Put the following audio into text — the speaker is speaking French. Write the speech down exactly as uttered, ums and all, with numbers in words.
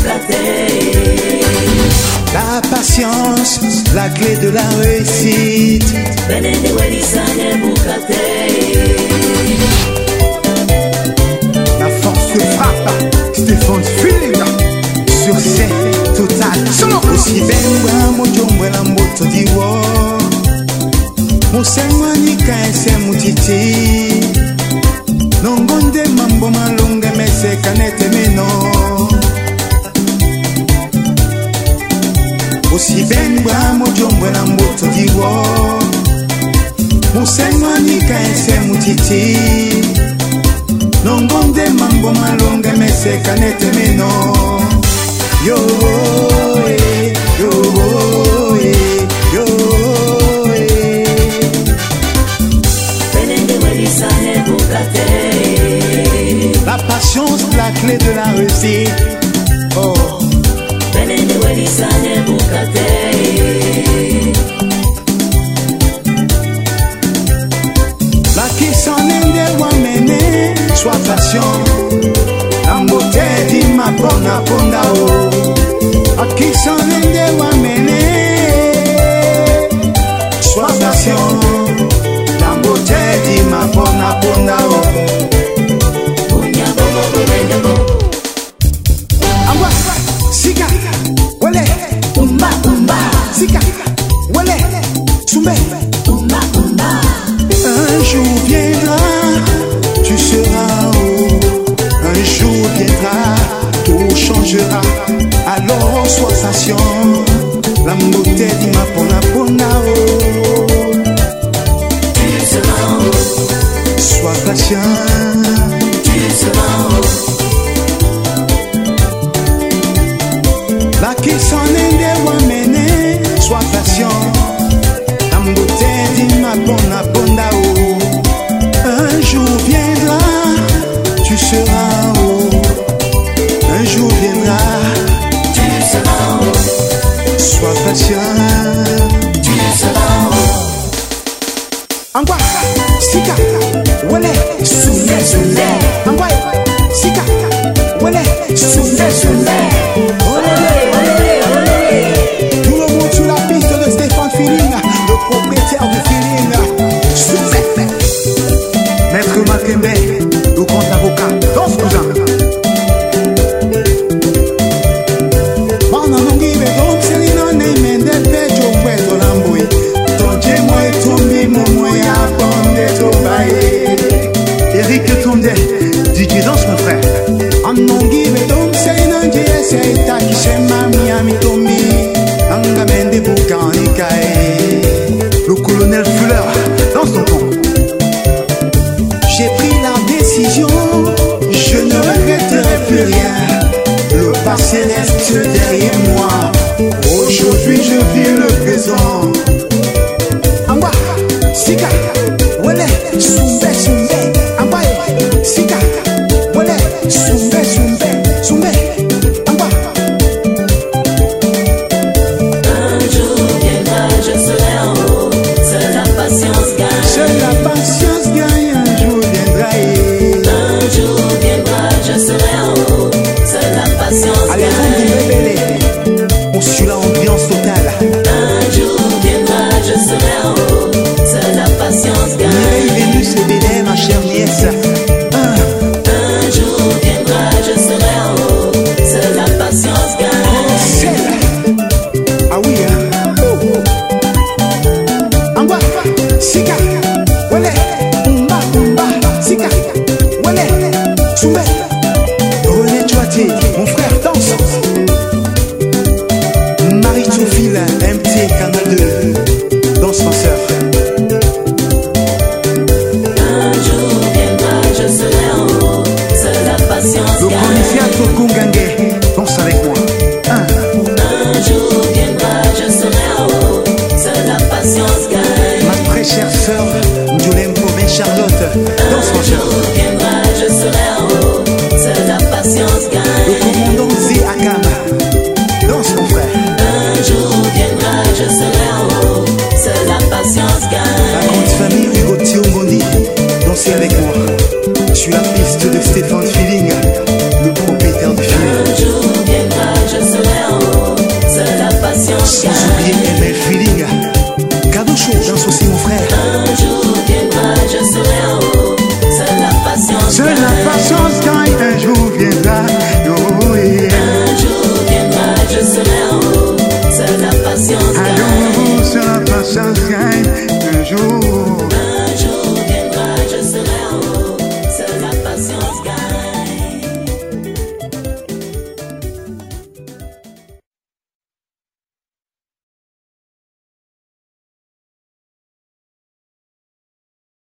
La patience, la clé de la réussite. La force frappe, Stéphane Feeling. Succès total. Solo. Aussi ben mo jomwe la moto diwo. Musemwa nika ese mutiti. Nongonde mambo malunge mese kanete meno. Aussi ben mo jomwe la moto diwo. Musemwa nika ese mutiti. Nongonde mambo malunge mese kanete meno. Yo, eh, yo, eh, yo, eh. La patience, la clé de la réussite. Oh. La qui s'en est de mener, sois patient. La beauté dit ma bonne ponda oh. A qui s'en est de mener, sois patient. La beauté dit ma bonne ponda oh. Amba, sika, wale, umba, umba, sika, wale, soumbe, umba, umba. Un jour viendra, tu seras haut. Un jour viendra, tout changera. Alors sois patient. La beauté dit ma pona pona oh. Tu seras haut. Sois patient. Tu seras haut. La qui s'en est de mener, sois patient. La beauté dit ma pona pona oh. Un jour viendra, tu seras haut. Un jour viendra, tu seras haut. Sois patient, tu seras haut. Angwa, sika, wale, soule, soule. Angwa, sika, wale, soule, soule. Olé, olé, olé. Tout le monde sur la piste de Stéphane Feeling, le propriétaire du Feeling. Soule. Maître Makembe, le grand avocat, danse cousin. Eric Tonde, D J Danse mon frère. Anongi bedom seinanje seita kishema miami tomi. Angamende bukanikae. Le colonel Fuller, danse ton ton. J'ai pris la décision, je ne regretterai plus rien. Le passé reste derrière moi. Aujourd'hui je vis le présent. Angwa, sika, wele, soumbe, soumbe. Sika, wale, soumbe, soumbe, soumbe, amba. Un jour viendra, je serai en haut. Seule la patience gagne. Seule la patience gagne, un jour viendra. Un jour viendra, je serai en haut. Seule la patience allez, gagne. on suit l'ambiance totale. Un jour viendra, je serai en haut. Seule la patience gagne. Mireille Vénus et Bédé, ma chère nièce. Mon frère danse. Marie-Sophie, M T, Canal deux. Danse ma soeur. Un jour viendra, je serai en haut. Seule la patience le gagne. Conifia Tokungange, danse avec moi. Un. Un jour viendra, je serai en haut. Seule la patience gagne. Ma très chère sœur, Njolem Pomé Charlotte, danse ma soeur. Un jour viendra, je serai en haut. Seule la patience gagne. Le commandant Zé Akam, danse mon frère. Un jour viendra, je serai en haut. Seule la patience gagne. La grande famille Hugo Thiongondi, dansez avec moi. Sur la piste de Stéphane Feeling, le propriétaire du film. Un jour viendra, Sans oublier mes filles.